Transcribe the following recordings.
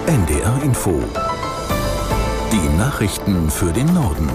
NDR Info. Die Nachrichten für den Norden.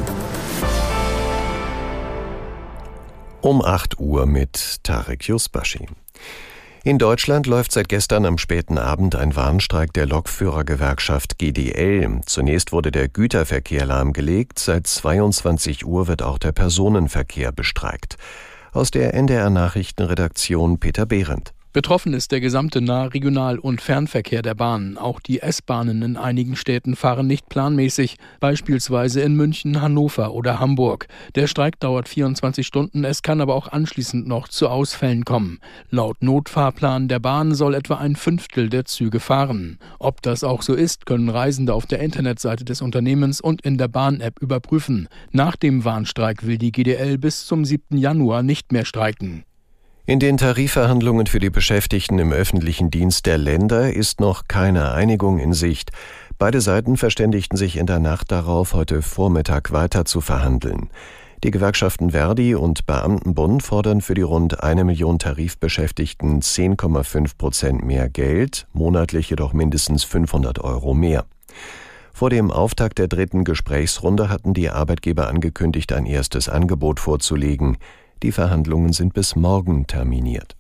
Um 8 Uhr mit Tarek Yusbashi. In Deutschland läuft seit gestern am späten Abend ein Warnstreik der Lokführergewerkschaft GDL. Zunächst wurde der Güterverkehr lahmgelegt, seit 22 Uhr wird auch der Personenverkehr bestreikt. Aus der NDR Nachrichtenredaktion Peter Behrendt. Betroffen ist der gesamte Nah-, Regional- und Fernverkehr der Bahnen. Auch die S-Bahnen in einigen Städten fahren nicht planmäßig, beispielsweise in München, Hannover oder Hamburg. Der Streik dauert 24 Stunden, es kann aber auch anschließend noch zu Ausfällen kommen. Laut Notfahrplan der Bahn soll etwa 1/5 der Züge fahren. Ob das auch so ist, können Reisende auf der Internetseite des Unternehmens und in der Bahn-App überprüfen. Nach dem Warnstreik will die GDL bis zum 7. Januar nicht mehr streiken. In den Tarifverhandlungen für die Beschäftigten im öffentlichen Dienst der Länder ist noch keine Einigung in Sicht. Beide Seiten verständigten sich in der Nacht darauf, heute Vormittag weiter zu verhandeln. Die Gewerkschaften Verdi und Beamtenbund fordern für die rund 1 Million Tarifbeschäftigten 10,5% mehr Geld, monatlich jedoch mindestens 500 € mehr. Vor dem Auftakt der 3. Gesprächsrunde hatten die Arbeitgeber angekündigt, ein erstes Angebot vorzulegen. Die Verhandlungen sind bis morgen terminiert.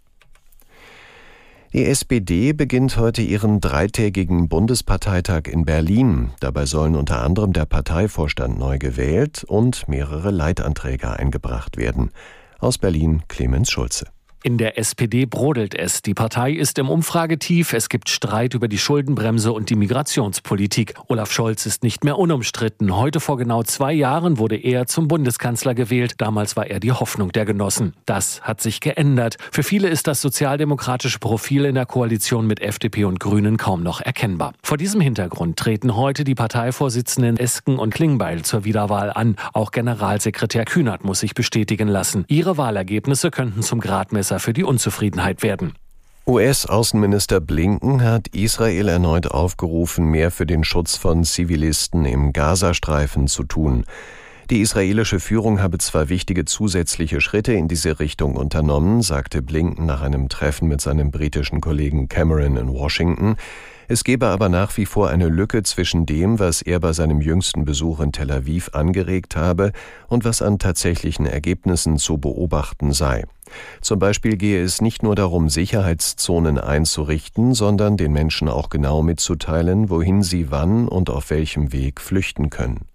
Die SPD beginnt heute ihren 3-tägigen Bundesparteitag in Berlin. Dabei sollen unter anderem der Parteivorstand neu gewählt und mehrere Leitanträge eingebracht werden. Aus Berlin Clemens Schulze. In der SPD brodelt es. Die Partei ist im Umfragetief. Es gibt Streit über die Schuldenbremse und die Migrationspolitik. Olaf Scholz ist nicht mehr unumstritten. Heute vor genau 2 Jahren wurde er zum Bundeskanzler gewählt. Damals war er die Hoffnung der Genossen. Das hat sich geändert. Für viele ist das sozialdemokratische Profil in der Koalition mit FDP und Grünen kaum noch erkennbar. Vor diesem Hintergrund treten heute die Parteivorsitzenden Esken und Klingbeil zur Wiederwahl an. Auch Generalsekretär Kühnert muss sich bestätigen lassen. Ihre Wahlergebnisse könnten zum Gradmesser für die Unzufriedenheit werden. US-Außenminister Blinken hat Israel erneut aufgerufen, mehr für den Schutz von Zivilisten im Gazastreifen zu tun. Die israelische Führung habe zwar wichtige zusätzliche Schritte in diese Richtung unternommen, sagte Blinken nach einem Treffen mit seinem britischen Kollegen Cameron in Washington. Es gebe aber nach wie vor eine Lücke zwischen dem, was er bei seinem jüngsten Besuch in Tel Aviv angeregt habe und was an tatsächlichen Ergebnissen zu beobachten sei. Zum Beispiel gehe es nicht nur darum, Sicherheitszonen einzurichten, sondern den Menschen auch genau mitzuteilen, wohin sie wann und auf welchem Weg flüchten können.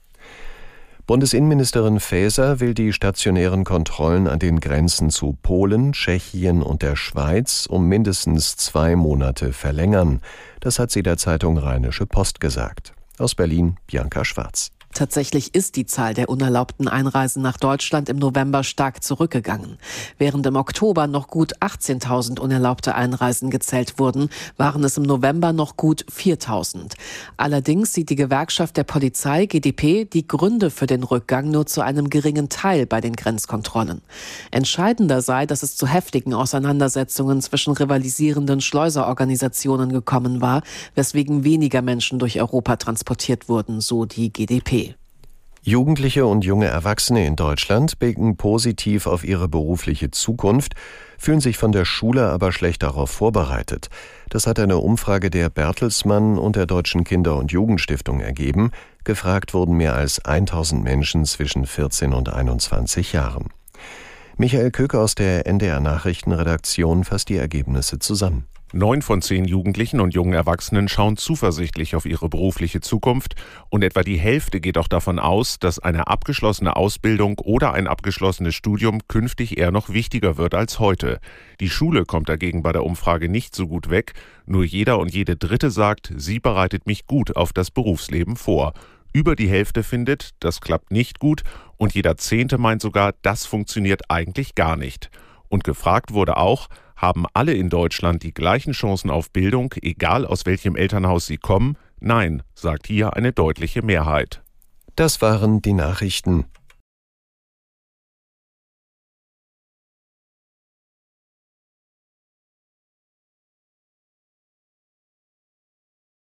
Bundesinnenministerin Faeser will die stationären Kontrollen an den Grenzen zu Polen, Tschechien und der Schweiz um mindestens 2 Monate verlängern. Das hat sie der Zeitung Rheinische Post gesagt. Aus Berlin Bianca Schwarz. Tatsächlich ist die Zahl der unerlaubten Einreisen nach Deutschland im November stark zurückgegangen. Während im Oktober noch gut 18.000 unerlaubte Einreisen gezählt wurden, waren es im November noch gut 4.000. Allerdings sieht die Gewerkschaft der Polizei, GdP, die Gründe für den Rückgang nur zu einem geringen Teil bei den Grenzkontrollen. Entscheidender sei, dass es zu heftigen Auseinandersetzungen zwischen rivalisierenden Schleuserorganisationen gekommen war, weswegen weniger Menschen durch Europa transportiert wurden, so die GdP. Jugendliche und junge Erwachsene in Deutschland blicken positiv auf ihre berufliche Zukunft, fühlen sich von der Schule aber schlecht darauf vorbereitet. Das hat eine Umfrage der Bertelsmann und der Deutschen Kinder- und Jugendstiftung ergeben. Gefragt wurden mehr als 1000 Menschen zwischen 14 und 21 Jahren. Michael Köke aus der NDR Nachrichtenredaktion fasst die Ergebnisse zusammen. 9 von 10 Jugendlichen und jungen Erwachsenen schauen zuversichtlich auf ihre berufliche Zukunft und etwa die Hälfte geht auch davon aus, dass eine abgeschlossene Ausbildung oder ein abgeschlossenes Studium künftig eher noch wichtiger wird als heute. Die Schule kommt dagegen bei der Umfrage nicht so gut weg. Nur jeder und jede Dritte sagt, sie bereitet mich gut auf das Berufsleben vor. Über die Hälfte findet, das klappt nicht gut und jeder 10. meint sogar, das funktioniert eigentlich gar nicht. Und gefragt wurde auch, haben alle in Deutschland die gleichen Chancen auf Bildung, egal aus welchem Elternhaus sie kommen? Nein, sagt hier eine deutliche Mehrheit. Das waren die Nachrichten.